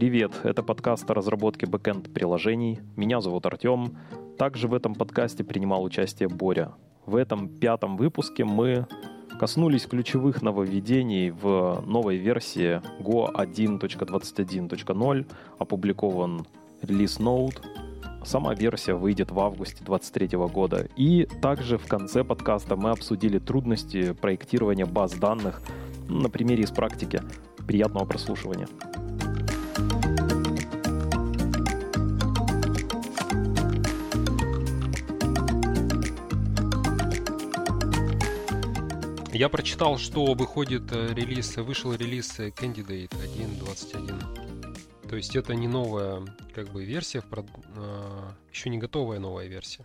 Привет, это подкаст о разработке бэкэнд-приложений. Меня зовут Артем. Также в этом подкасте принимал участие Боря. В этом 5-м выпуске мы коснулись ключевых нововведений в новой версии Go 1.21.0, опубликован релиз Node. Сама версия выйдет в августе 2023 года. И также в конце подкаста мы обсудили трудности проектирования баз данных на примере из практики. Приятного прослушивания. Я прочитал, что вышел релиз Candidate 1.21. То есть это не новая версия, еще не готовая новая версия.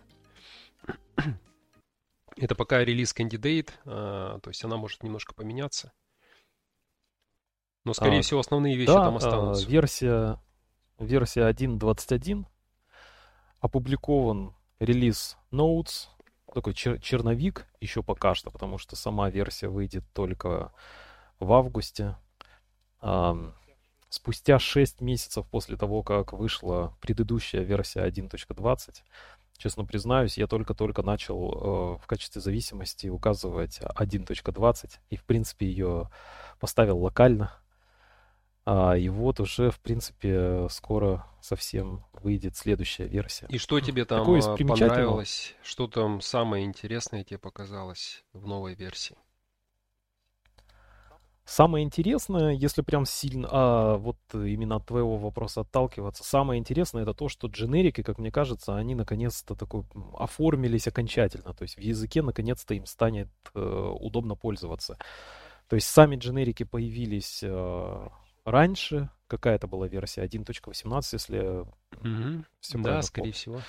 Это пока релиз Candidate, то есть она может немножко поменяться. Но, скорее всего, основные вещи там останутся. Версия 1.21. Опубликован релиз Nodes. Такой черновик еще пока что, потому что сама версия выйдет только в августе. Спустя 6 месяцев после того, как вышла предыдущая версия 1.20, честно признаюсь, я только-только начал в качестве зависимости указывать 1.20 и, в принципе, ее поставил локально. И вот уже, в принципе, скоро совсем выйдет следующая версия. И что тебе там понравилось? Что там самое интересное тебе показалось в новой версии? Самое интересное, если прям сильно, вот именно от твоего вопроса отталкиваться, самое интересное это то, что дженерики, как мне кажется, они наконец-то оформились окончательно. То есть в языке наконец-то им станет удобно пользоваться. То есть сами дженерики появились раньше. Какая-то была версия 1.18, если все правильно скорее всего.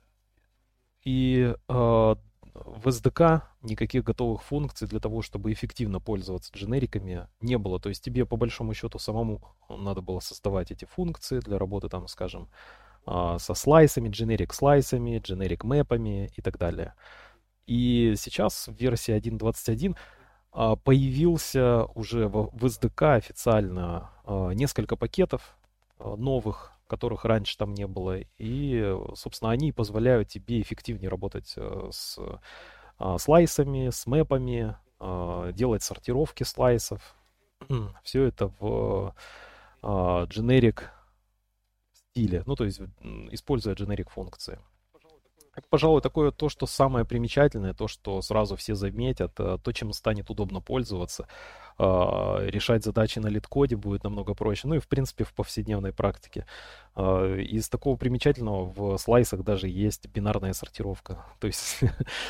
И в SDK никаких готовых функций для того, чтобы эффективно пользоваться дженериками, не было. То есть тебе по большому счету самому надо было создавать эти функции для работы, там, скажем, со слайсами, дженерик-слайсами, дженерик-мэпами и так далее. И сейчас в версии 1.21 появился уже в SDK официально несколько пакетов новых, которых раньше там не было. И, собственно, они позволяют тебе эффективнее работать с слайсами, с мэпами, делать сортировки слайсов. Все это в generic стиле, ну, то есть используя generic функции. Это, пожалуй, такое то, что самое примечательное, то, что сразу все заметят, то, чем станет удобно пользоваться. Решать задачи на лид-коде будет намного проще. Ну и, в принципе, в повседневной практике. Из такого примечательного в слайсах даже есть бинарная сортировка. То есть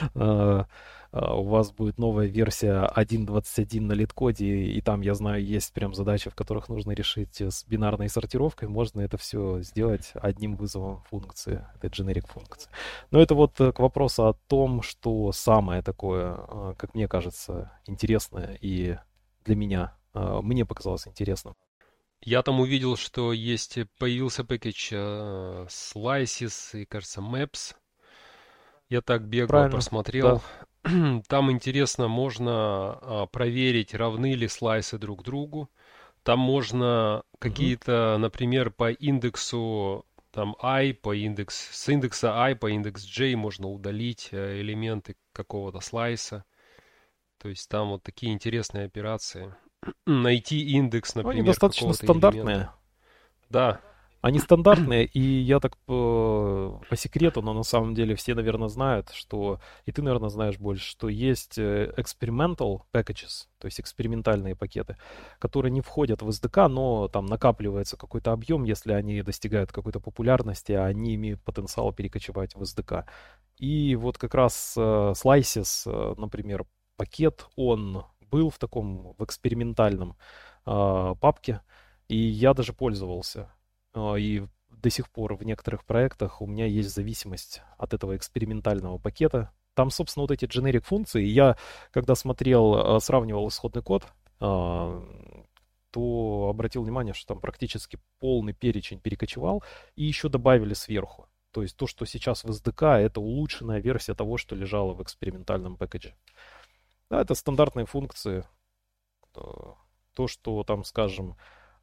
у вас будет новая версия 1.21 на лид-коде, и там, я знаю, есть прям задачи, в которых нужно решить с бинарной сортировкой. Можно это все сделать одним вызовом функции, это generic функции. Но это вот к вопросу о том, что самое такое, как мне кажется, интересное и для меня, мне показалось интересным. Я там увидел, что появился пакетч Slices и, кажется, Maps. Я так бегло просмотрел. Да. Там интересно, можно проверить, равны ли слайсы друг другу. Там можно какие-то, например, по индексу там с индекса I по индекс J можно удалить элементы какого-то слайса. То есть там вот такие интересные операции. Найти индекс, например, они достаточно стандартные. Элемента. Да. Они стандартные, и я так по секрету, но на самом деле все, наверное, знают, что, и ты, наверное, знаешь больше, что есть experimental packages, то есть экспериментальные пакеты, которые не входят в SDK, но там накапливается какой-то объем, если они достигают какой-то популярности, а они имеют потенциал перекочевать в SDK. И вот как раз Slices, например, пакет, он был в экспериментальном папке, и я даже пользовался. И до сих пор в некоторых проектах у меня есть зависимость от этого экспериментального пакета. Там, собственно, вот эти generic функции. Я, когда сравнивал исходный код, то обратил внимание, что там практически полный перечень перекочевал, и еще добавили сверху. То есть то, что сейчас в SDK, это улучшенная версия того, что лежало в экспериментальном пакете. Да, это стандартные функции. То, что там, скажем,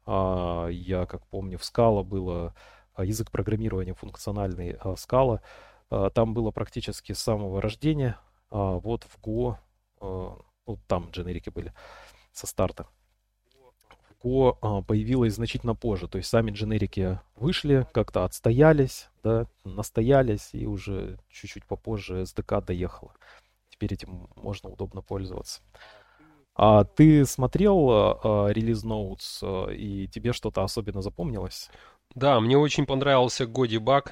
Я как помню, в Scala было язык программирования функциональный Scala. Там было практически с самого рождения. Вот в Go, ну, там дженерики были со старта. В Go появилось значительно позже. То есть сами дженерики вышли, как-то отстоялись, да, настоялись, и уже чуть-чуть попозже SDK доехала. Теперь этим можно удобно пользоваться. А ты смотрел релиз Notes, и тебе что-то особенно запомнилось? Да, мне очень понравился Godibug.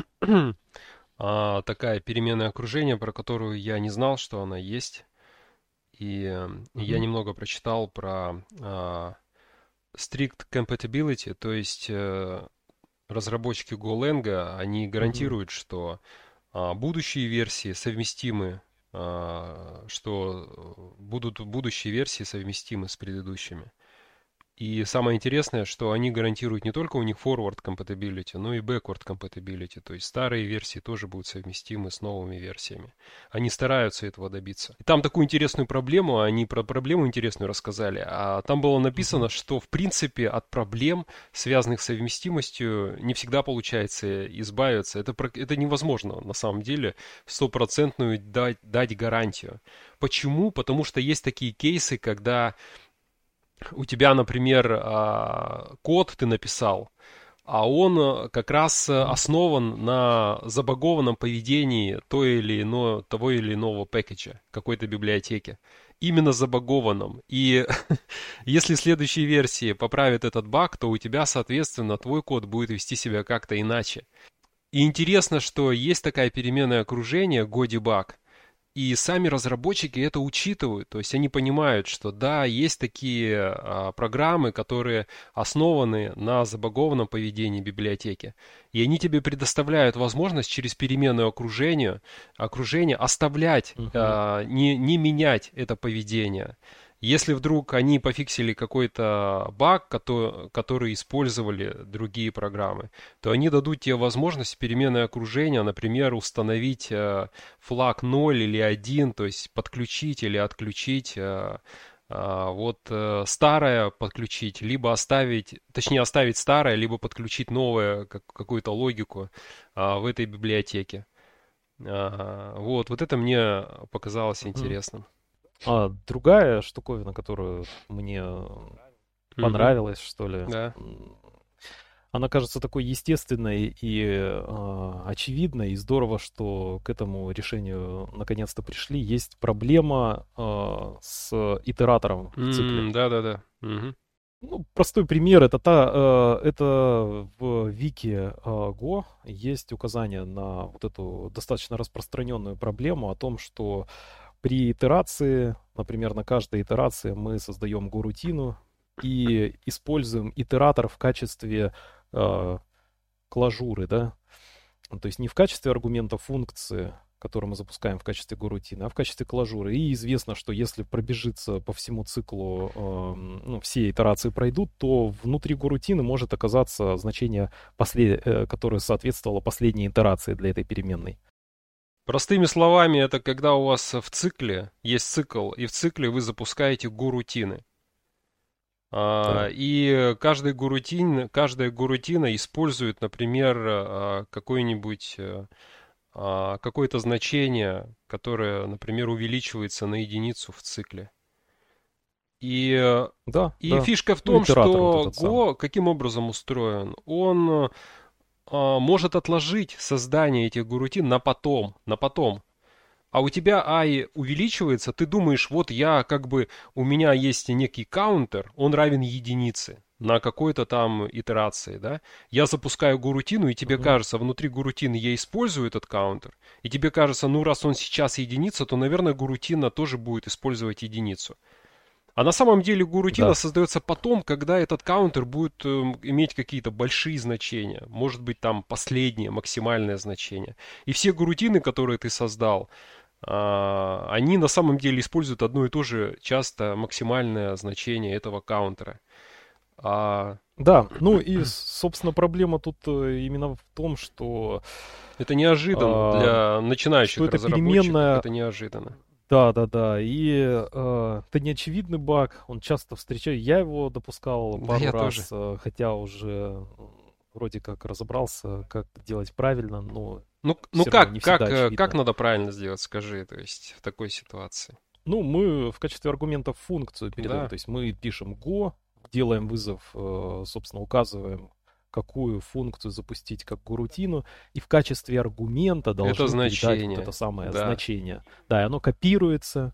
Такая переменное окружение, про которую я не знал, что она есть. И я Мгм. немного прочитал про strict compatibility, то есть разработчики Golang, они Мгм. гарантируют, что будущие версии совместимы, что будут будущие версии совместимы с предыдущими. И самое интересное, что они гарантируют не только у них forward compatibility, но и backward compatibility. То есть старые версии тоже будут совместимы с новыми версиями. Они стараются этого добиться. И там такую интересную проблему, они про проблему интересную рассказали. А там было Мгм. написано, что в принципе от проблем, связанных с совместимостью, не всегда получается избавиться. Это невозможно на самом деле стопроцентную дать гарантию. Почему? Потому что есть такие кейсы, когда у тебя, например, код ты написал, а он как раз Мгм. основан на забагованном поведении того или иного пэкэджа, какой-то библиотеки. Именно забагованном. И если следующие версии поправят этот баг, то у тебя, соответственно, твой код будет вести себя как-то иначе. И интересно, что есть такая переменное окружение, Godibug, и сами разработчики это учитывают, то есть они понимают, что да, есть такие программы, которые основаны на забагованном поведении библиотеки, и они тебе предоставляют возможность через переменное окружение оставлять, Мгм. не менять это поведение. Если вдруг они пофиксили какой-то баг, который использовали другие программы, то они дадут тебе возможность в переменное окружение, например, установить флаг 0 или 1, то есть подключить или отключить старое подключить, либо оставить, точнее оставить старое, либо подключить новое, какую-то логику в этой библиотеке. Вот это мне показалось Мгм. интересным. Другая штуковина, которую мне Мгм. понравилась, что ли, Да. она кажется такой естественной и очевидной, и здорово, что к этому решению наконец-то пришли. Есть проблема с итератором в цикле. Да-да-да. Мгм. Ну, простой пример, это в вики Go есть указание на вот эту достаточно распространенную проблему о том, что при итерации, например, на каждой итерации мы создаем Go-рутину и используем итератор в качестве э, клажуры, да, то есть не в качестве аргумента функции, которую мы запускаем в качестве горутины, а в качестве клажуры. И известно, что если пробежится по всему циклу, ну, все итерации пройдут, то внутри горутины может оказаться значение, которое соответствовало последней итерации для этой переменной. Простыми словами, это когда у вас в цикле есть цикл, и в цикле вы запускаете гурутины. Да. И каждая гурутина использует, например, какое-то значение, которое, например, увеличивается на единицу в цикле. И, э, Да, и да. фишка в Ну, том, итератор вот что этот самый. Go каким образом устроен? Он может отложить создание этих гурутин на потом. А у тебя I увеличивается, ты думаешь, вот у меня есть некий каунтер, он равен единице на какой-то там итерации, да? Я запускаю гурутину, и тебе Мгм. кажется, внутри гурутины я использую этот каунтер, и тебе кажется, ну раз он сейчас единица, то, наверное, гурутина тоже будет использовать единицу. А на самом деле гурутина Да. создается потом, когда этот каунтер будет иметь какие-то большие значения. Может быть, там последнее, максимальное значение. И все гурутины, которые ты создал, они на самом деле используют одно и то же часто максимальное значение этого каунтера. А, Да, ну и, собственно, проблема тут именно в том, что Это неожиданно а, для что начинающих эта разработчиков, переменная, это неожиданно. Да. И это не очевидный баг, он часто встречаю. Я его допускал Да, пару я тоже. раз, хотя уже вроде как разобрался, как делать правильно, но Ну все равно не как, всегда как очевидно. надо правильно сделать, скажи, то есть в такой ситуации? Ну, мы в качестве аргументов функцию передаем. Да. То есть мы пишем Go, делаем вызов, собственно, указываем, какую функцию запустить как горутину, и в качестве аргумента Это должны передать вот это значение. самое Да, значение. Да, и оно копируется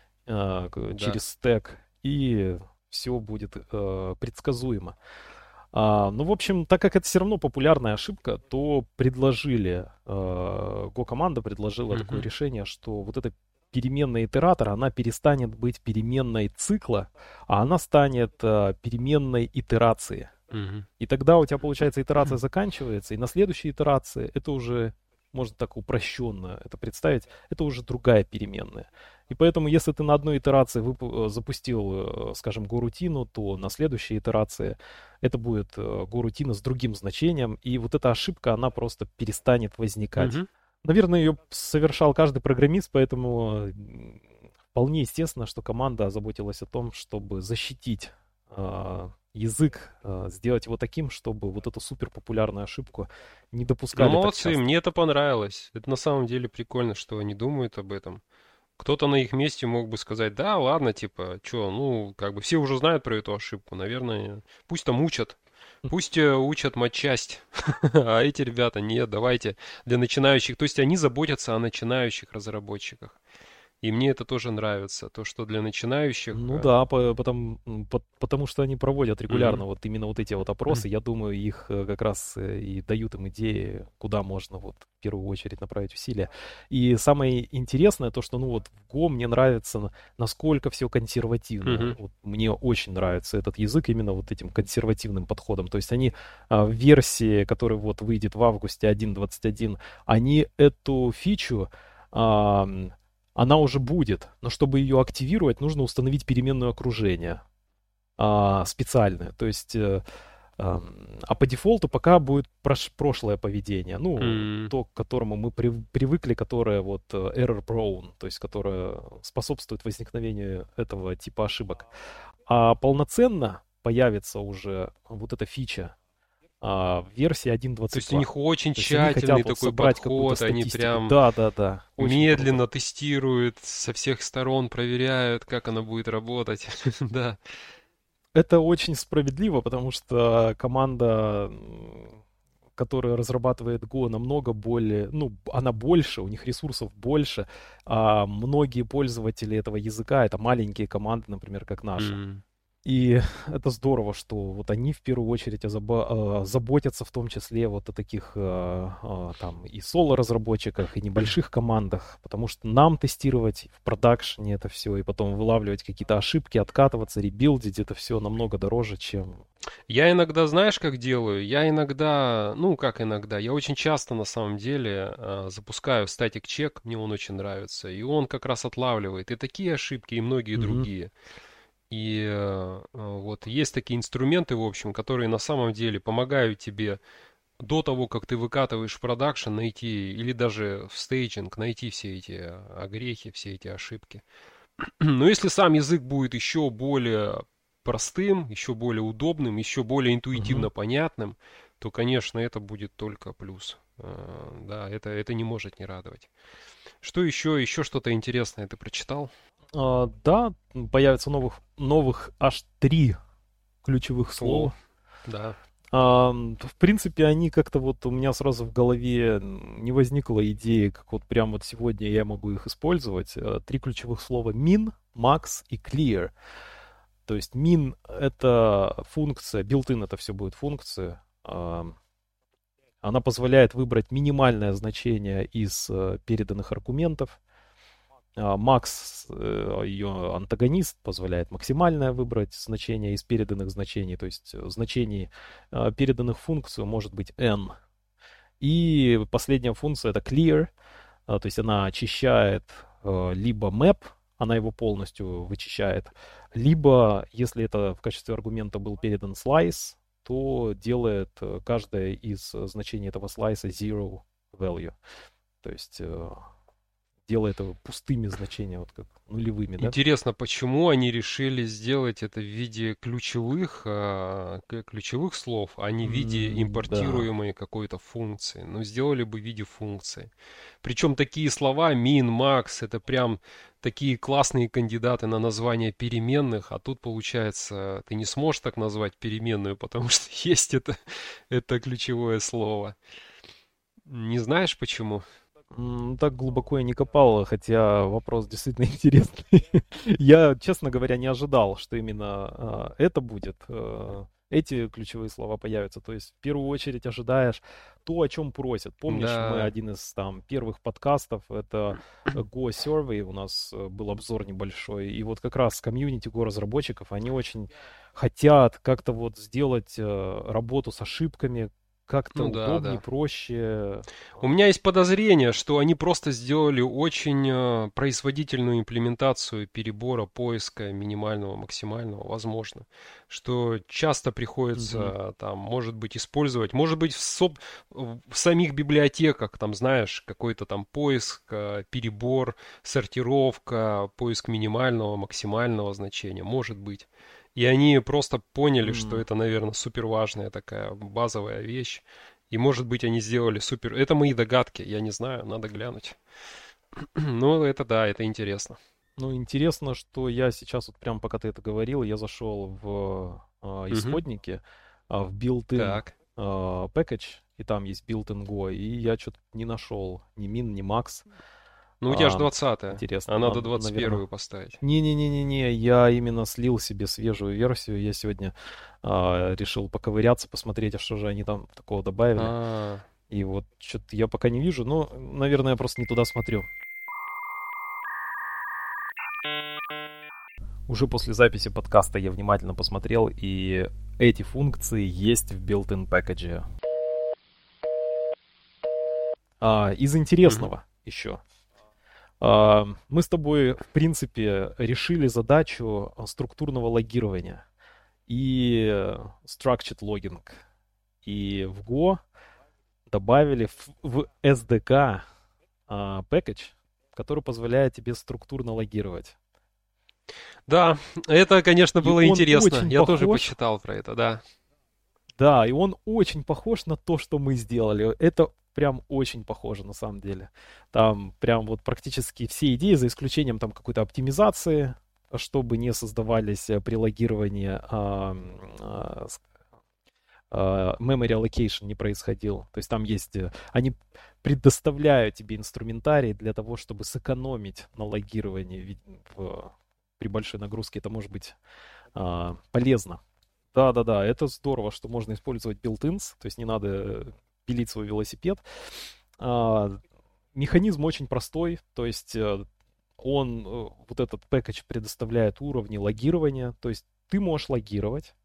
да. через стек, и все будет предсказуемо. Ну, в общем, так как это все равно популярная ошибка, то предложили, Go-команда предложила такое Мгм, решение, что вот эта переменная итератора, она перестанет быть переменной цикла, а она станет переменной итерации. мгм. И тогда у тебя, получается, итерация заканчивается, и на следующей итерации это уже, можно так упрощенно это представить, это уже другая переменная. И поэтому, если ты на одной итерации запустил, скажем, горутину, то на следующей итерации это будет горутина с другим значением, и вот эта ошибка, она просто перестанет возникать. Мгм. Наверное, ее совершал каждый программист, поэтому вполне естественно, что команда озаботилась о том, чтобы защитить язык, сделать его таким, чтобы вот эту супер популярную ошибку не Ну, допускали так молодцы, часто. мне это понравилось. Это на самом деле прикольно, что они думают об этом. Кто-то на их месте мог бы сказать, да, ладно, типа, чё, ну, как бы все уже знают про эту ошибку, наверное, пусть там учат. Пусть учат матчасть, а эти ребята, нет, давайте для начинающих. То есть они заботятся о начинающих разработчиках. И мне это тоже нравится, то, что для начинающих... Ну да, потому что они проводят Мгм. регулярно вот именно вот эти вот опросы. Я думаю, их как раз и дают им идеи, куда можно вот в первую очередь направить усилия. И самое интересное то, что ну вот в Go мне нравится, насколько все консервативно. Мгм. Вот мне очень нравится этот язык именно вот этим консервативным подходом. То есть они в версии, которая вот выйдет в августе 1.21, они эту фичу она уже будет, но чтобы ее активировать, нужно установить переменное окружение специальное. То есть, а по дефолту пока будет прошлое поведение, ну, М. то, к которому мы привыкли, которое вот error prone, то есть которое способствует возникновению этого типа ошибок. А полноценно появится уже вот эта фича в версии То есть у 1.22. них очень То есть они тщательный хотят вот такой собрать какую-то подход, они статистику. прям Да, очень круто. медленно тестируют, со всех сторон проверяют, как она будет работать. Да. Это очень справедливо, потому что команда, которая разрабатывает Go, намного более, ну, она больше, у них ресурсов больше, а многие пользователи этого языка — это маленькие команды, например, как наша. М. И это здорово, что вот они в первую очередь заботятся в том числе вот о таких там и соло-разработчиках, и небольших командах, потому что нам тестировать в продакшене это все, и потом вылавливать какие-то ошибки, откатываться, ребилдить, это все намного дороже, чем... Я иногда, знаешь, как делаю? Я иногда, ну как иногда, я очень часто на самом деле запускаю static check, мне он очень нравится, и он как раз отлавливает и такие ошибки, и многие Мгм. другие. И вот есть такие инструменты, в общем, которые на самом деле помогают тебе до того, как ты выкатываешь в продакшн, найти, или даже в стейджинг, найти все эти огрехи, все эти ошибки. Но если сам язык будет еще более простым, еще более удобным, еще более Мгм. интуитивно понятным, то, конечно, это будет только плюс. Да, это не может не радовать. Что еще? Еще что-то интересное ты прочитал? Да, появится новых аж 3 ключевых О, слова. да. В принципе, они как-то вот у меня сразу в голове не возникла идеи, как вот прям вот сегодня я могу их использовать. 3 ключевых слова min, max и clear. То есть min — это функция, built-in — это все будет функция. Она позволяет выбрать минимальное значение из переданных аргументов. Max, ее антагонист, позволяет максимальное выбрать значение из переданных значений, то есть значений переданных функцию может быть n. И последняя функция — это clear, то есть она очищает либо map, она его полностью вычищает, либо, если это в качестве аргумента был передан slice, то делает каждое из значений этого слайса zero value. То есть делая это пустыми значениями, вот как нулевыми, да? Интересно, почему они решили сделать это в виде ключевых слов, а не в виде Да. импортируемой какой-то функции? Ну, сделали бы в виде функции. Причем такие слова min, max, это прям такие классные кандидаты на название переменных, а тут, получается, ты не сможешь так назвать переменную, потому что есть это ключевое слово. Не знаешь почему? Так глубоко я не копал, хотя вопрос действительно интересный. Я, честно говоря, не ожидал, что именно это будет. Эти ключевые слова появятся. То есть в первую очередь ожидаешь то, о чем просят. Помнишь, мы Да. один из там первых подкастов, это Go Survey, у нас был обзор небольшой. И вот как раз комьюнити Go-разработчиков, они очень хотят как-то вот сделать работу с ошибками как-то Ну да, удобнее, да. проще. У меня есть подозрение, что они просто сделали очень производительную имплементацию перебора поиска минимального, максимального, возможно. Что часто Мгм. приходится там, может быть, использовать, может быть, в самих библиотеках, там, знаешь, какой-то там поиск, перебор, сортировка, поиск минимального, максимального значения, может быть. И они просто поняли, что М. это, наверное, супер важная такая базовая вещь. И, может быть, они сделали супер... Это мои догадки, я не знаю, надо глянуть. Ну, это да, это интересно. Ну, интересно, что я сейчас, вот прям пока ты это говорил, я зашел в Мгм. исходники, в built-in Так. package, и там есть built-in Go, и я что-то не нашел ни min, ни max. Ну, у тебя же А, 20-е, интересно, а надо надо, 21-ю наверное... поставить. Не-не-не-не-не, я именно слил себе свежую версию, я сегодня решил поковыряться, посмотреть, а что же они там такого добавили. А, И вот что-то я пока не вижу, но, наверное, я просто не туда смотрю. Уже после записи подкаста я внимательно посмотрел, и эти функции есть в built-in package. Из мгм. интересного еще. Мы с тобой, в принципе, решили задачу структурного логирования и structured logging. И в Go добавили в SDK package, который позволяет тебе структурно логировать. Да, это, конечно, И было он интересно. очень Я тоже похож. почитал про это, да. Да, и он очень похож на то, что мы сделали. Это прям очень похоже на самом деле. Там прям вот практически все идеи, за исключением там какой-то оптимизации, чтобы не создавались при логировании memory allocation не происходил. То есть там есть, они предоставляют тебе инструментарий для того, чтобы сэкономить на логировании при большой нагрузке. Это может быть полезно. Да-да-да, это здорово, что можно использовать built-ins, то есть не надо пилить свой велосипед. А, Механизм очень простой, то есть вот этот пэкэдж предоставляет уровни логирования, то есть ты можешь логировать,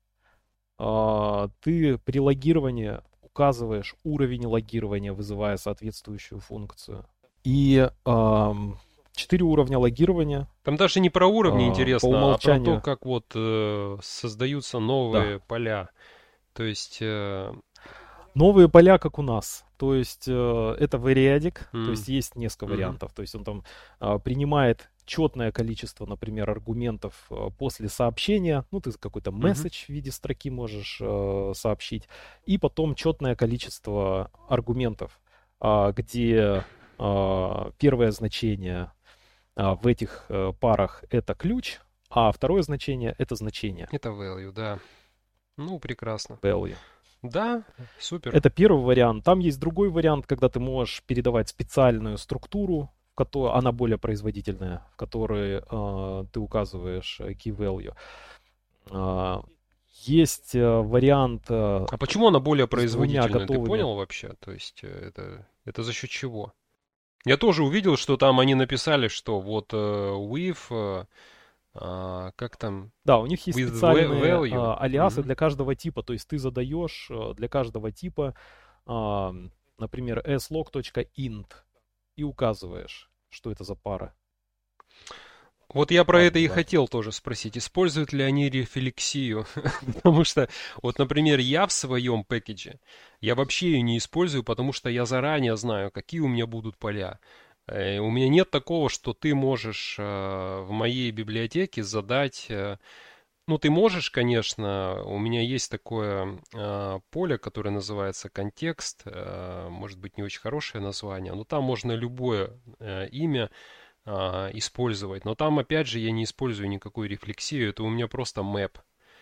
ты при логировании указываешь уровень логирования, вызывая соответствующую функцию. И 4 уровня логирования Там даже не про уровни по интересно, а про то, умолчанию, как вот создаются да. новые поля. То есть... Новые поля, как у нас. То есть это вариадик, то м, есть есть несколько мгм, вариантов. То есть он там принимает четное количество, например, аргументов после сообщения. Ну, ты какой-то мгм. месседж в виде строки можешь сообщить. И потом четное количество аргументов, где первое значение в этих парах это ключ, а второе значение это значение Это value, да. Ну, прекрасно. value. Да, супер. Это первый вариант. Там есть другой вариант, когда ты можешь передавать специальную структуру, в которой она более производительная, в которой ты указываешь key value. А, Есть вариант А почему она более с двумя производительная, ты готовыми. понял вообще? То есть это за счет чего? Я тоже увидел, что там они написали, что вот with, как там, Да, у них есть with специальные value. алиасы Мгм. для каждого типа. То есть ты задаешь для каждого типа, а, например, slog.int и указываешь, что это за пара. Вот я про Пара это и неважно. хотел тоже спросить, используют ли они рефлексию? Потому что, вот, например, я в своем пэкэдже, я вообще ее не использую, потому что я заранее знаю, какие у меня будут поля. У меня нет такого, что ты можешь в моей библиотеке задать... Ну, ты можешь, конечно, у меня есть такое поле, которое называется контекст, может быть, не очень хорошее название, но там можно любое имя использовать. Но там, опять же, я не использую никакую рефлексию, это у меня просто map.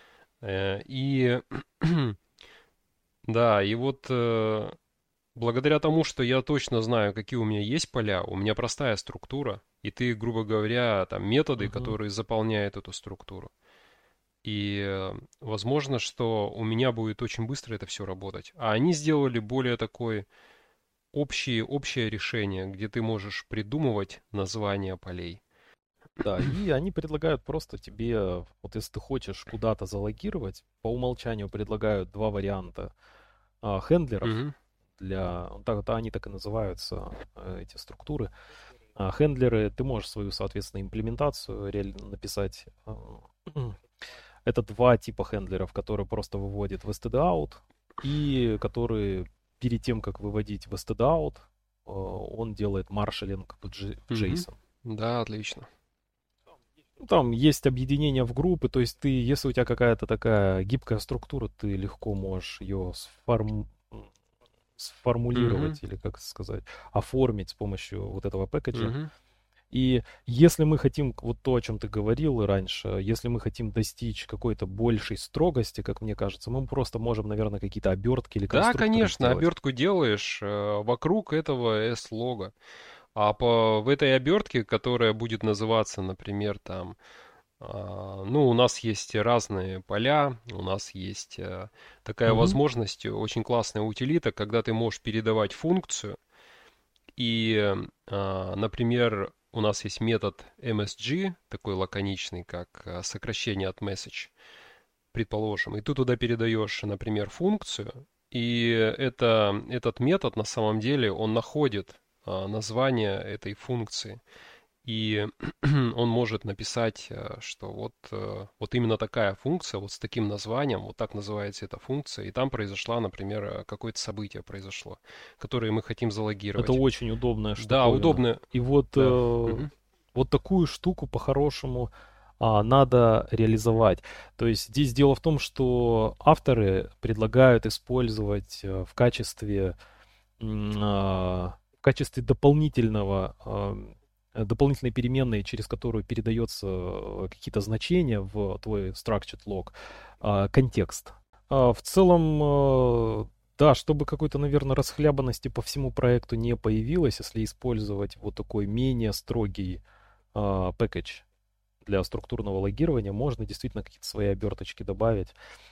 И да, и вот благодаря тому, что я точно знаю, какие у меня есть поля, у меня простая структура, и ты, грубо говоря, там методы, Мгм. которые заполняют эту структуру. И возможно, что у меня будет очень быстро это все работать. А они сделали более такое общее решение, где ты можешь придумывать названия полей. Да, и они предлагают просто тебе, вот если ты хочешь куда-то залогировать, по умолчанию предлагают два варианта хендлеров Мгм. для, так, вот они так и называются, эти структуры. Хендлеры, ты можешь свою, соответственно, имплементацию реально написать. Это два типа хендлеров, которые просто выводят в std-out и которые перед тем, как выводить в std-out, он делает маршалинг в Мгм. JSON. Да, отлично. Ну, там есть объединение в группы, то есть ты, если у тебя какая-то такая гибкая структура, ты легко можешь ее Мгм. сформулировать или, как сказать, оформить с помощью вот этого пэкэджа. Мгм. И если мы хотим, вот то, о чем ты говорил раньше, если мы хотим достичь какой-то большей строгости, как мне кажется, мы просто можем, наверное, какие-то обертки или Да, конструкторы конечно, сделать. обертку делаешь вокруг этого S-лога. В этой обертке, которая будет называться, например, там, ну, у нас есть разные поля, у нас есть такая Мгм. возможность, очень классная утилита, когда ты можешь передавать функцию, и, например, у нас есть метод MSG, такой лаконичный, как сокращение от message, предположим, и ты туда передаешь, например, функцию, и этот метод на самом деле, он находит название этой функции. И он может написать, что вот именно такая функция, вот с таким названием, вот так называется эта функция, и там произошла, например, какое-то событие произошло, которое мы хотим Это залогировать. очень удобная Да, штуковина. удобно, И вот, да. Мгм. вот такую штуку по-хорошему надо реализовать. То есть здесь дело в том, что авторы предлагают использовать в качестве дополнительной переменной, через которую передается какие-то значения в твой structured log, контекст. В целом, да, чтобы какой-то, наверное, расхлябанности по всему проекту не появилось, если использовать вот такой менее строгий пэкэдж для структурного логирования, можно действительно какие-то свои оберточки добавить.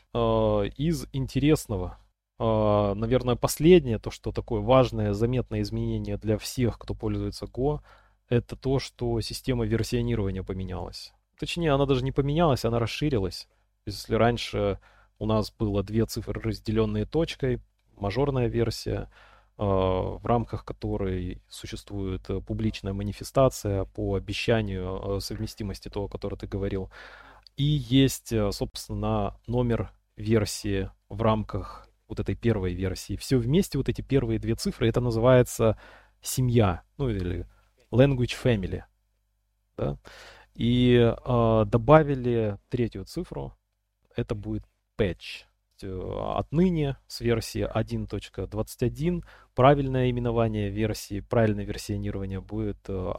Из интересного, наверное, последнее, то, что такое важное, заметное изменение для всех, кто пользуется Go, это то, что система версионирования поменялась. Точнее, она даже не поменялась, она расширилась. Если раньше у нас было две цифры, разделенные точкой, мажорная версия, в рамках которой существует публичная манифестация по обещанию совместимости того, о котором ты говорил. И есть, собственно, номер версии в рамках вот этой первой версии. Все вместе, вот эти первые две цифры, это называется семья, ну или language family, да? И добавили третью цифру, это будет patch. Отныне с версии 1.21 правильное именование версии, правильное версионирование будет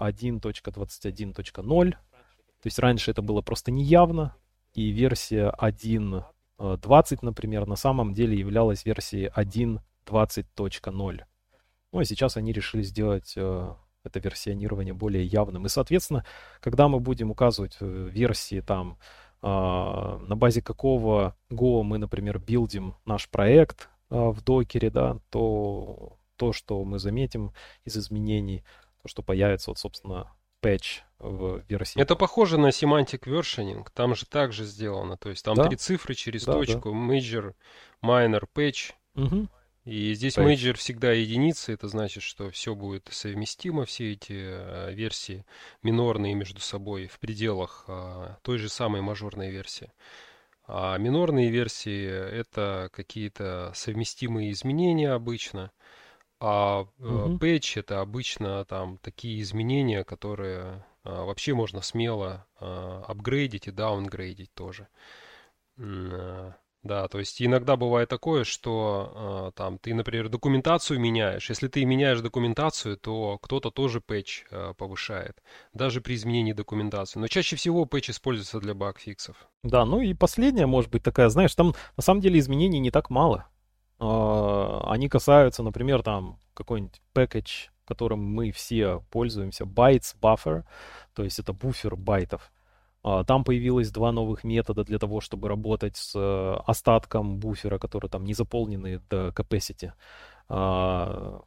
1.21.0. То есть раньше это было просто неявно, и версия 1.20, например, на самом деле являлась версией 1.20.0. Ну и сейчас они решили сделать это версионирование более явным. И, соответственно, когда мы будем указывать версии там, на базе какого Go мы, например, билдим наш проект в докере, да, то, что мы заметим из изменений, то, что появится, вот, собственно, патч в версии Это Go. похоже на semantic versioning, там же так же сделано, то есть там три Да, цифры через да, да. точку, major, minor, patch. Угу. И здесь Патч. мейджор всегда единица, это значит, что все будет совместимо, все эти версии минорные между собой в пределах той же самой мажорной версии. А минорные версии это какие-то совместимые изменения обычно. Мгм. пэтч это обычно там такие изменения, которые вообще можно смело апгрейдить и даунгрейдить тоже. М, э, Да, то есть иногда бывает такое, что там ты, например, документацию меняешь. Если ты меняешь документацию, то кто-то тоже пэтч повышает, даже при изменении документации. Но чаще всего пэтч используется для баг-фиксов. Да, ну и последняя, может быть, такая, знаешь, там на самом деле изменений не так мало. Они касаются, например, там какой-нибудь package, которым мы все пользуемся, bytes buffer, то есть это буфер байтов. Там появилось два новых метода для того, чтобы работать с остатком буфера, который там не заполненный до capacity. А,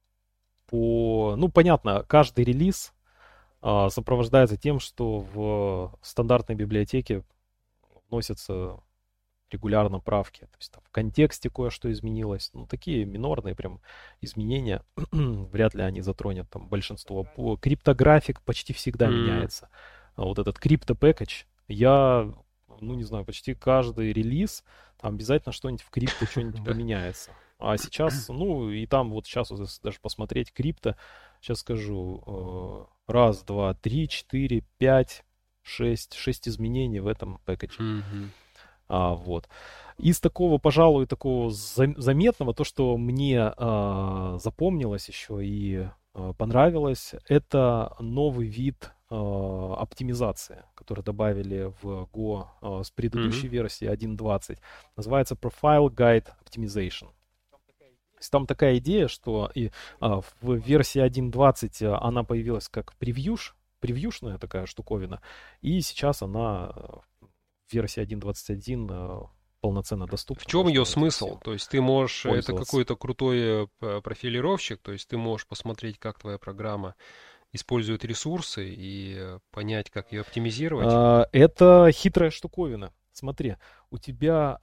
Ну, понятно, каждый релиз сопровождается тем, что в стандартной библиотеке вносятся регулярно правки. То есть там в контексте кое-что изменилось. Ну, такие минорные прям изменения. Вряд ли они затронут там большинство. Криптографик почти всегда М, меняется. А вот этот крипто-пэкэдж, я, ну, не знаю, почти каждый релиз, там обязательно что-нибудь в крипто, что-нибудь Да. поменяется. А сейчас, ну, и там вот сейчас вот если даже посмотреть крипто, сейчас скажу, раз, два, три, четыре, пять, шесть изменений в этом пэкэдже. Мгм. Вот. Из такого, пожалуй, такого заметного, то, что мне запомнилось еще и понравилось, это новый вид оптимизации, который добавили в Go с Мгм. предыдущей версии 1.20. Называется Profile Guide Optimization. То есть там такая идея, что в версии 1.20 она появилась как превьюшная такая штуковина, и сейчас она в версии 1.21 полноценно В доступна, чем ее можно этим смысл? всем То есть ты можешь, это пользоваться. какой-то крутой профилировщик, то есть ты можешь посмотреть, как твоя программа использует ресурсы и понять, как ее оптимизировать. Это хитрая штуковина. Смотри, у тебя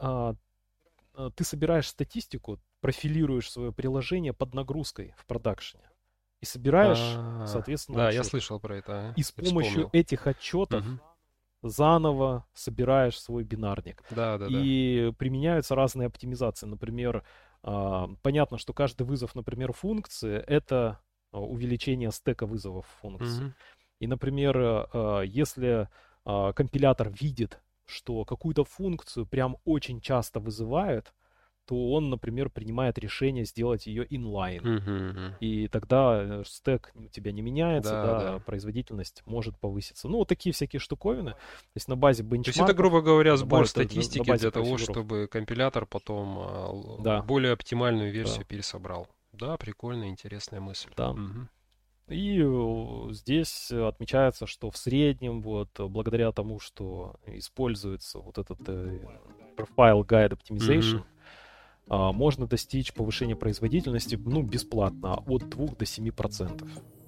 ты собираешь статистику, профилируешь свое приложение под нагрузкой в продакшене и собираешь, соответственно, Да, я отчеты. слышал про это, И с я помощью вспомнил. этих отчетов Мгм. заново собираешь свой бинарник. Да, да, да. И применяются разные оптимизации. Например, понятно, что каждый вызов, например, функции — это увеличение стека вызовов функции. Мгм. И, например, если компилятор видит, что какую-то функцию прям очень часто вызывает, то он, например, принимает решение сделать ее inline. Мгм, мгм. И тогда стек у тебя не меняется, Да, да, да. а производительность может повыситься. Ну, вот такие всякие штуковины. То есть на базе То есть это, бенчмарков, грубо говоря, на сбор базе, на статистики базе для того, профилировок. чтобы компилятор потом Да, более оптимальную да, версию пересобрал. Да, прикольная, интересная мысль. да. Мгм. И здесь отмечается, что в среднем, вот, благодаря тому, что используется вот этот Profile Guide Мгм. Optimization, можно достичь повышения производительности, ну, бесплатно, от 2 до 7%.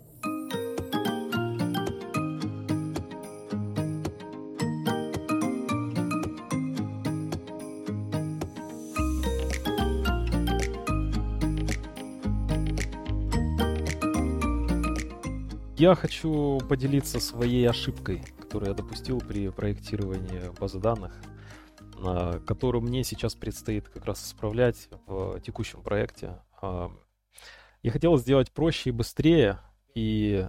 Я хочу поделиться своей ошибкой, которую я допустил при проектировании базы данных, которую мне сейчас предстоит как раз исправлять в текущем проекте. Я хотел сделать проще и быстрее, и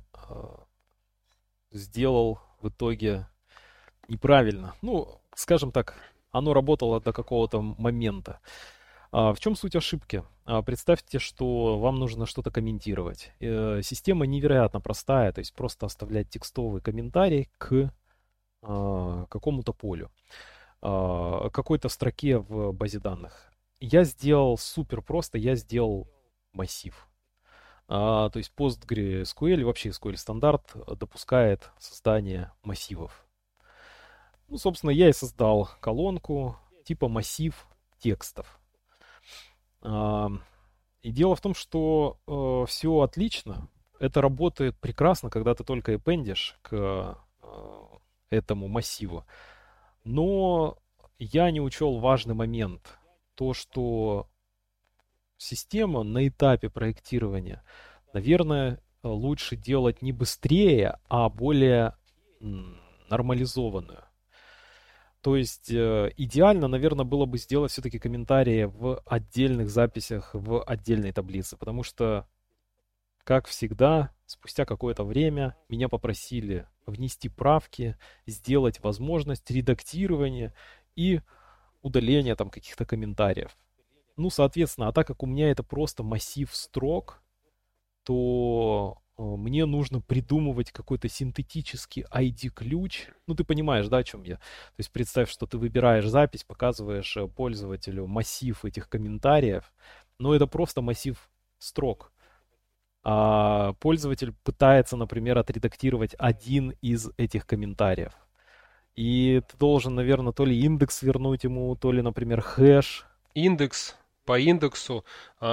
сделал в итоге неправильно. Ну, скажем так, оно работало до какого-то момента. В чем суть ошибки? Представьте, что вам нужно что-то комментировать. Система невероятно простая, то есть просто оставлять текстовый комментарий к какому-то полю, какой-то строке в базе данных. Я сделал супер просто, я сделал массив. То есть PostgreSQL и вообще SQL стандарт допускает создание массивов. Ну, собственно, я и создал колонку типа массив текстов. А, И дело в том, что все отлично. Это работает прекрасно, когда ты только эпендишь к этому массиву. Но я не учел важный момент. То, что система на этапе проектирования, наверное, лучше делать не быстрее, а более нормализованную. То есть идеально, наверное, было бы сделать все-таки комментарии в отдельных записях, в отдельной таблице, потому что, как всегда, спустя какое-то время меня попросили внести правки, сделать возможность редактирования и удаления там каких-то комментариев. Ну, соответственно, а так как у меня это просто массив строк, то мне нужно придумывать какой-то синтетический ID-ключ. Ну, ты понимаешь, да, о чем я? То есть представь, что ты выбираешь запись, показываешь пользователю массив этих комментариев, но это просто массив строк. А пользователь пытается, например, отредактировать один из этих комментариев. И ты должен, наверное, то ли индекс вернуть ему, то ли, например, хэш. Индекс по индексу.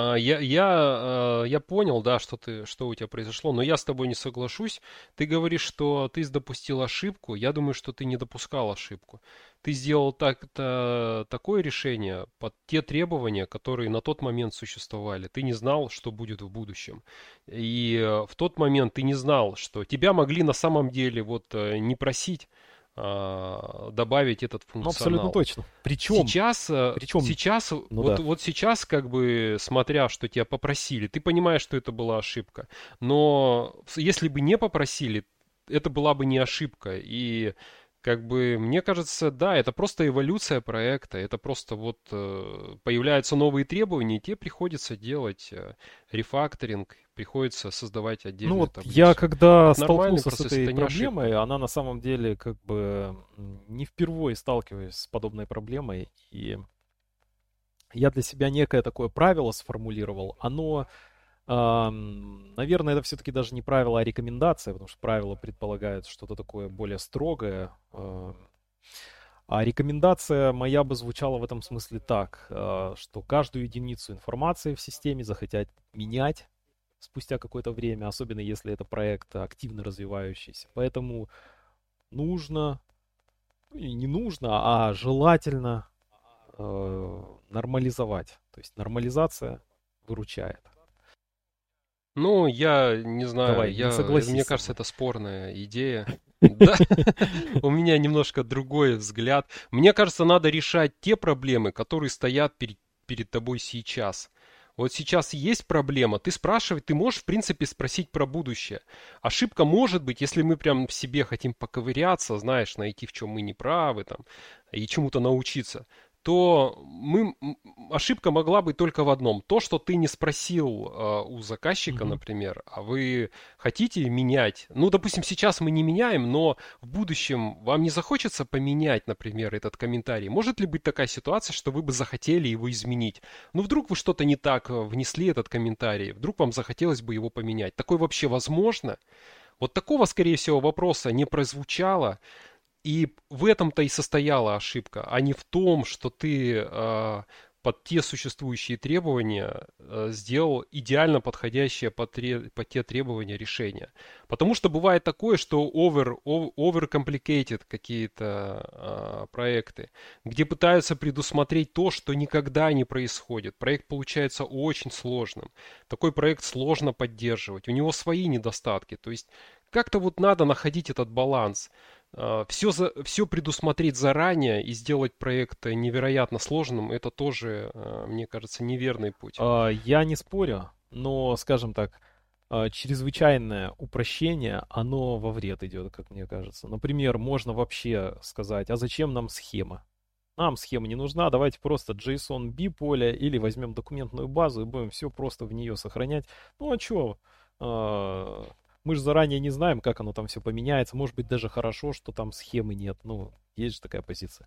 Я понял, да, что у тебя произошло, но я с тобой не соглашусь. Ты говоришь, что ты допустил ошибку. Я думаю, что ты не допускал ошибку. Ты сделал такое решение под те требования, которые на тот момент существовали. Ты не знал, что будет в будущем. И в тот момент ты не знал, что тебя могли на самом деле не просить добавить этот Ну, абсолютно функционал. точно. Причем, Сейчас, ну да. вот сейчас, как бы, смотря, что тебя попросили, ты понимаешь, что это была ошибка. Но если бы не попросили, это была бы не ошибка. И, как бы, мне кажется, да, это просто эволюция проекта. Это просто появляются новые требования, и тебе приходится делать рефакторинг, приходится создавать Ну отдельную вот я таблицу. когда Это нормальный столкнулся с процесс, этой это не ошибка. проблемой, она на самом деле как бы не впервые сталкиваюсь с подобной проблемой, и я для себя некое такое правило сформулировал. Оно, наверное, это все-таки даже не правило, а рекомендация, потому что правило предполагает что-то такое более строгое. А рекомендация моя бы звучала в этом смысле так, что каждую единицу информации в системе захотят менять спустя какое-то время, особенно если это проект активно развивающийся. Поэтому нужно, ну, и не нужно, а желательно нормализовать. То есть нормализация выручает. Ну, я не знаю, Давай, не мне согласись со кажется, мной. это спорная идея. Да, у меня немножко другой взгляд. Мне кажется, надо решать те проблемы, которые стоят перед тобой сейчас. Вот сейчас есть проблема, ты можешь, в принципе, спросить про будущее. Ошибка может быть, если мы прям в себе хотим поковыряться, знаешь, найти, в чем мы не правы, там, и чему-то научиться, то ошибка могла быть только в одном. То, что ты не спросил у заказчика, Мгм. например, а вы хотите менять. Ну, допустим, сейчас мы не меняем, но в будущем вам не захочется поменять, например, этот комментарий. Может ли быть такая ситуация, что вы бы захотели его изменить? Ну, вдруг вы что-то не так внесли этот комментарий, вдруг вам захотелось бы его поменять. Такое вообще возможно? Вот такого, скорее всего, вопроса не прозвучало. И в этом-то и состояла ошибка, а не в том, что ты под те существующие требования сделал идеально подходящее под те требования решение. Потому что бывает такое, что overcomplicated какие-то проекты, где пытаются предусмотреть то, что никогда не происходит. Проект получается очень сложным. Такой проект сложно поддерживать. У него свои недостатки. То есть как-то вот надо находить этот баланс. Все предусмотреть заранее и сделать проект невероятно сложным, это тоже, мне кажется, неверный путь. Я не спорю, но, скажем так, чрезвычайное упрощение, оно во вред идет, как мне кажется. Например, можно вообще сказать, а зачем нам схема? Нам схема не нужна, давайте просто JSON B поле или возьмем документную базу и будем все просто в нее сохранять. Ну а что? Мы же заранее не знаем, как оно там все поменяется. Может быть, даже хорошо, что там схемы нет. Ну, есть же такая позиция.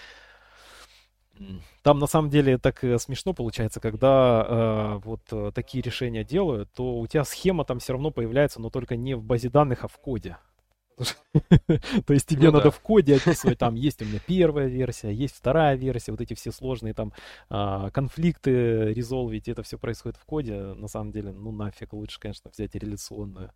Там на самом деле так смешно получается, когда такие решения делают, то у тебя схема там все равно появляется, но только не в базе данных, а в коде. То есть тебе Ну надо да. в коде описывать, там есть у меня первая версия, есть вторая версия, вот эти все сложные там конфликты резолвить, это все происходит в коде. На самом деле, ну нафиг, лучше, конечно, взять реляционную.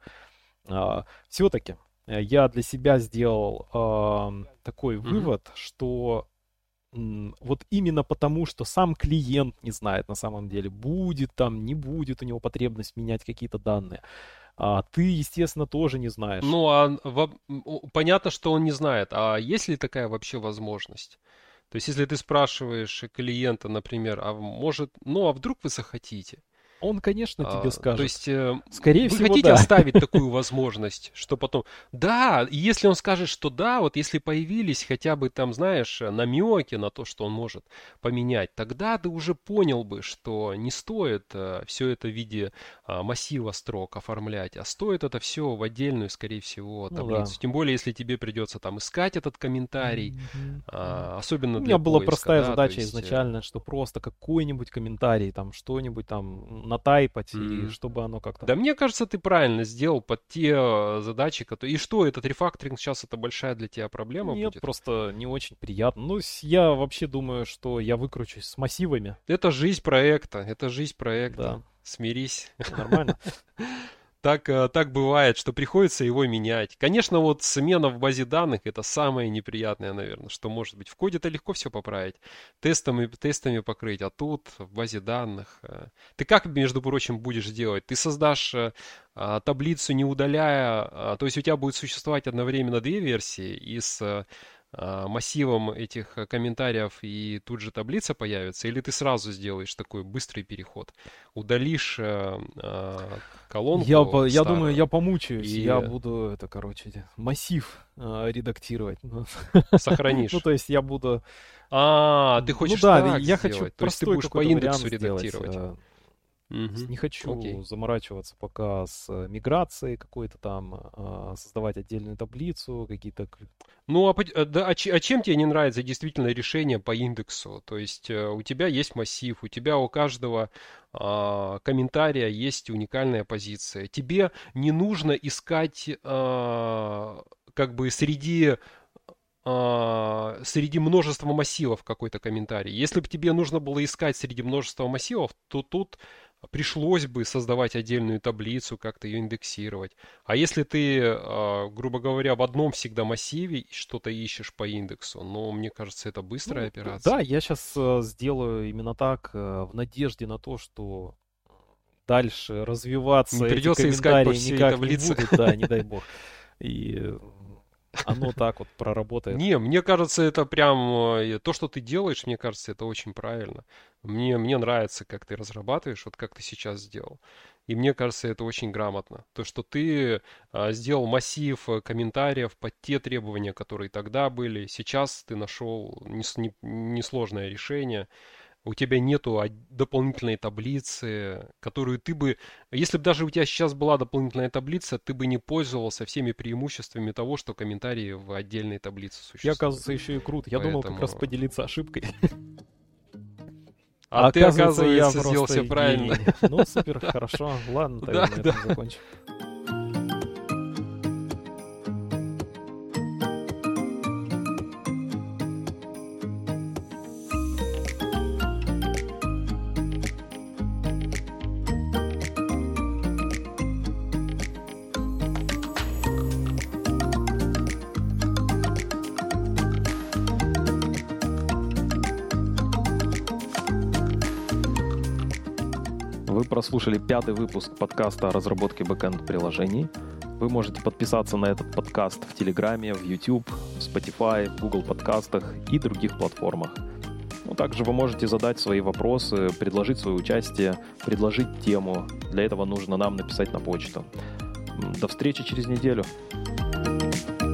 Все-таки я для себя сделал такой вывод, что вот именно потому, что сам клиент не знает на самом деле, будет там, не будет у него потребность менять какие-то данные. А ты, естественно, тоже не знаешь. Понятно, что он не знает. А есть ли такая вообще возможность? То есть, если ты спрашиваешь клиента, например, а вдруг вы захотите? Он, конечно, тебе скажет. То есть, скорее вы всего, хотите да. оставить такую возможность, что потом... Да, и если он скажет, что да, вот если появились хотя бы там, знаешь, намеки на то, что он может поменять, тогда ты уже понял бы, что не стоит все это в виде массива строк оформлять, а стоит это все в отдельную, скорее всего, таблицу. Да. Тем более, если тебе придется там искать этот комментарий, особенно У для меня была поиска, простая да, задача изначально, что просто какой-нибудь комментарий, там что-нибудь там натайпать, и чтобы оно как-то... Да, мне кажется, ты правильно сделал под те задачи, которые... И что, этот рефакторинг сейчас это большая для тебя проблема Нет, будет? просто не очень приятно. Ну, я вообще думаю, что я выкручусь с массивами. Это жизнь проекта, Да. Смирись. Нормально. Так бывает, что приходится его менять. Конечно, вот смена в базе данных это самое неприятное, наверное, что может быть. В коде-то легко все поправить, тестами покрыть, а тут в базе данных. Ты как, между прочим, будешь делать? Ты создашь таблицу, не удаляя, то есть у тебя будет существовать одновременно две версии, и с массивом этих комментариев и тут же таблица появится, или ты сразу сделаешь такой быстрый переход, удалишь колонку Я думаю, старую я помучаюсь. и Я буду, массив редактировать. Ну, сохранишь. то есть я буду... Ты хочешь так я хочу сделать? То есть ты простой будешь по какой-то вариант индексу сделать. редактировать. Не хочу Окей. заморачиваться пока с миграцией какой-то там, создавать отдельную таблицу, какие-то... Ну, а чем тебе не нравится действительно решение по индексу? То есть у тебя есть массив, у тебя у каждого комментария есть уникальная позиция. Тебе не нужно искать как бы среди множества массивов какой-то комментарий. Если бы тебе нужно было искать среди множества массивов, то тут пришлось бы создавать отдельную таблицу, как-то ее индексировать. А если ты, грубо говоря, в одном всегда массиве что-то ищешь по индексу, мне кажется, это быстрая операция. Да, я сейчас сделаю именно так, в надежде на то, что дальше развиваться Не эти придется искать по комментарии всей никак таблице. не будут, да, не дай бог. И оно так вот проработает. Не, мне кажется, это прям то, что ты делаешь, мне кажется, это очень правильно. Мне нравится, как ты разрабатываешь, вот как ты сейчас сделал. И мне кажется, это очень грамотно. То, что ты сделал массив комментариев под те требования, которые тогда были. Сейчас ты нашел несложное решение. У тебя нету дополнительной таблицы, которую ты бы... Если бы даже у тебя сейчас была дополнительная таблица, ты бы не пользовался всеми преимуществами того, что комментарии в отдельной таблице существуют. Я, оказывается, еще и крут. Я думал как раз поделиться ошибкой. А ты, оказывается, сделал все правильно. Ну, супер, хорошо. Ладно, тогда на этом закончим. Вы прослушали 5-й выпуск подкаста о разработке бэкэнд-приложений. Вы можете подписаться на этот подкаст в Телеграме, в YouTube, в Spotify, в Google подкастах и других платформах. Также вы можете задать свои вопросы, предложить свое участие, предложить тему. Для этого нужно нам написать на почту. До встречи через неделю.